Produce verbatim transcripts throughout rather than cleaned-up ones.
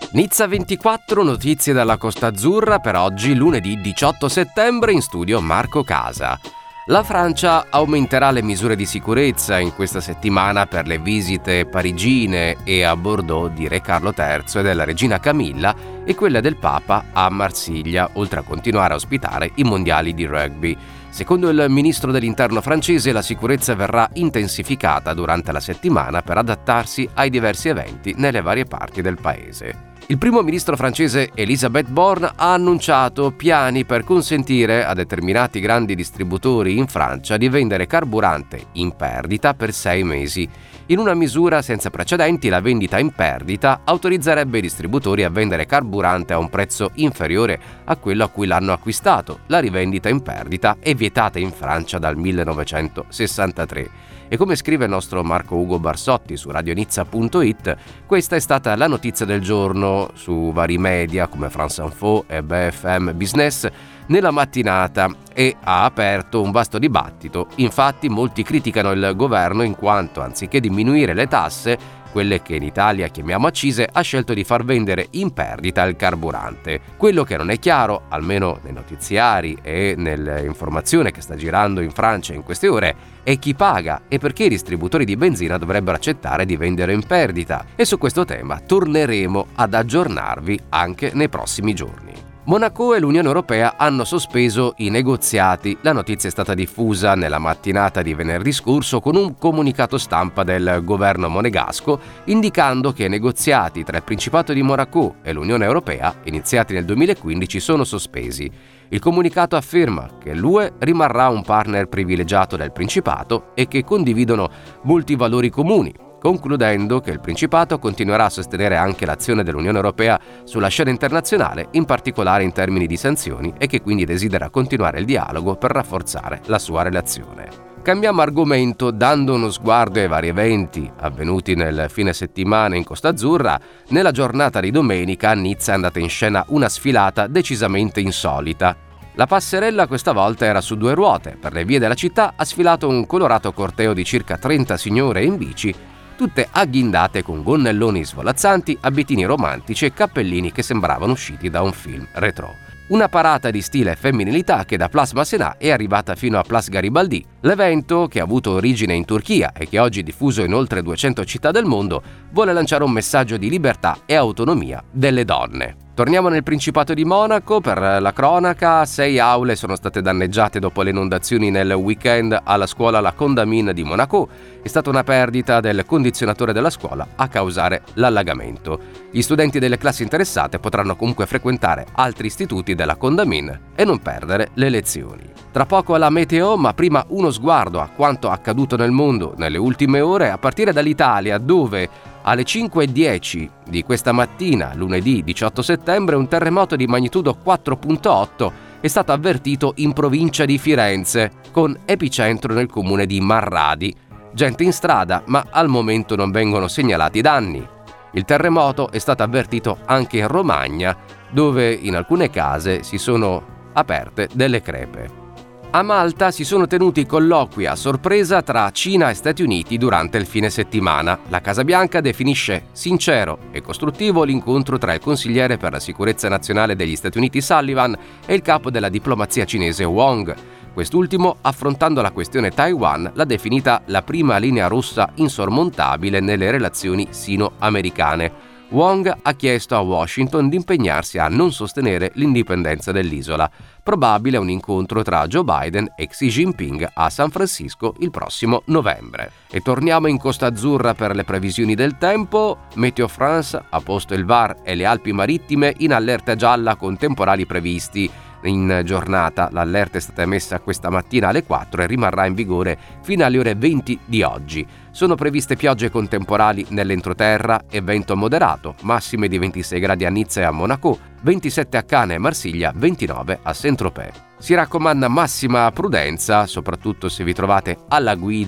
Nizza ventiquattro, notizie dalla Costa Azzurra per oggi, lunedì diciotto settembre, in studio Marco Casa. La Francia aumenterà le misure di sicurezza in questa settimana per le visite parigine e a Bordeaux di Re Carlo terzo e della regina Camilla e quelle del Papa a Marsiglia, oltre a continuare a ospitare i mondiali di rugby. Secondo il ministro dell'Interno francese, la sicurezza verrà intensificata durante la settimana per adattarsi ai diversi eventi nelle varie parti del paese. Il primo ministro francese Elisabeth Borne ha annunciato piani per consentire a determinati grandi distributori in Francia di vendere carburante in perdita per sei mesi. In una misura senza precedenti, la vendita in perdita autorizzerebbe i distributori a vendere carburante a un prezzo inferiore a quello a cui l'hanno acquistato. La rivendita in perdita è vietata in Francia dal millenovecentosessantatré. E come scrive il nostro Marco Ugo Barsotti su radionizza punto it, questa è stata la notizia del giorno su vari media come France Info e B F M Business nella mattinata e ha aperto un vasto dibattito. Infatti molti criticano il governo in quanto, anziché diminuire le tasse, quelle che in Italia chiamiamo accise, ha scelto di far vendere in perdita il carburante. Quello che non è chiaro, almeno nei notiziari e nell'informazione che sta girando in Francia in queste ore, è chi paga e perché i distributori di benzina dovrebbero accettare di vendere in perdita. E su questo tema torneremo ad aggiornarvi anche nei prossimi giorni. Monaco e l'Unione Europea hanno sospeso i negoziati. La notizia è stata diffusa nella mattinata di venerdì scorso con un comunicato stampa del governo monegasco indicando che i negoziati tra il Principato di Monaco e l'Unione Europea, iniziati nel duemilaquindici, sono sospesi. Il comunicato afferma che l'U E rimarrà un partner privilegiato del Principato e che condividono molti valori comuni, concludendo che il Principato continuerà a sostenere anche l'azione dell'Unione Europea sulla scena internazionale, in particolare in termini di sanzioni, e che quindi desidera continuare il dialogo per rafforzare la sua relazione. Cambiamo argomento dando uno sguardo ai vari eventi avvenuti nel fine settimana in Costa Azzurra. Nella giornata di domenica a Nizza è andata in scena una sfilata decisamente insolita. La passerella questa volta era su due ruote. Per le vie della città ha sfilato un colorato corteo di circa trenta signore in bici, tutte agghindate con gonnelloni svolazzanti, abitini romantici e cappellini che sembravano usciti da un film retro. Una parata di stile e femminilità che da Place Masséna è arrivata fino a Place Garibaldi. L'evento, che ha avuto origine in Turchia e che oggi è diffuso in oltre duecento città del mondo, vuole lanciare un messaggio di libertà e autonomia delle donne. Torniamo nel Principato di Monaco. Per la cronaca, sei aule sono state danneggiate dopo le inondazioni nel weekend alla scuola La Condamine di Monaco. È stata una perdita del condizionatore della scuola a causare l'allagamento. Gli studenti delle classi interessate potranno comunque frequentare altri istituti della Condamine e non perdere le lezioni. Tra poco alla meteo, ma prima uno sguardo a quanto accaduto nel mondo nelle ultime ore, a partire dall'Italia, dove alle cinque e dieci di questa mattina, lunedì diciotto settembre, un terremoto di magnitudo quattro virgola otto è stato avvertito in provincia di Firenze, con epicentro nel comune di Marradi. Gente in strada, ma al momento non vengono segnalati danni. Il terremoto è stato avvertito anche in Romagna, dove in alcune case si sono aperte delle crepe. A Malta si sono tenuti colloqui a sorpresa tra Cina e Stati Uniti durante il fine settimana. La Casa Bianca definisce sincero e costruttivo l'incontro tra il consigliere per la sicurezza nazionale degli Stati Uniti Sullivan e il capo della diplomazia cinese Wong. Quest'ultimo, affrontando la questione Taiwan, l'ha definita la prima linea rossa insormontabile nelle relazioni sino-americane. Wong ha chiesto a Washington di impegnarsi a non sostenere l'indipendenza dell'isola. Probabile un incontro tra Joe Biden e Xi Jinping a San Francisco il prossimo novembre. E torniamo in Costa Azzurra per le previsioni del tempo. Meteo France ha posto il V A R e le Alpi Marittime in allerta gialla con temporali previsti. In giornata l'allerta è stata emessa questa mattina alle quattro e rimarrà in vigore fino alle ore venti di oggi. Sono previste piogge con temporali nell'entroterra e vento moderato, massime di ventisei gradi a Nizza e a Monaco, ventisette a Cannes e Marsiglia, ventinove a Saint-Tropez. Si raccomanda massima prudenza, soprattutto se vi trovate alla guida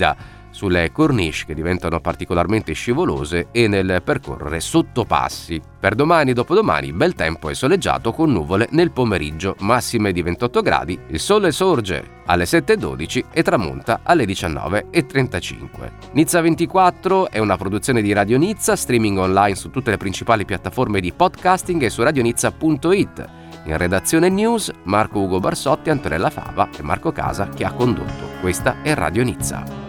sulle corniche che diventano particolarmente scivolose e nel percorrere sottopassi. Per domani e dopodomani bel tempo e soleggiato con nuvole nel pomeriggio, massime di ventotto gradi, il sole sorge alle sette e dodici e tramonta alle diciannove e trentacinque. Nizza ventiquattro è una produzione di Radio Nizza, streaming online su tutte le principali piattaforme di podcasting e su radionizza punto it. In redazione news Marco Ugo Barsotti, Antonella Fava e Marco Casa che ha condotto. Questa è Radio Nizza.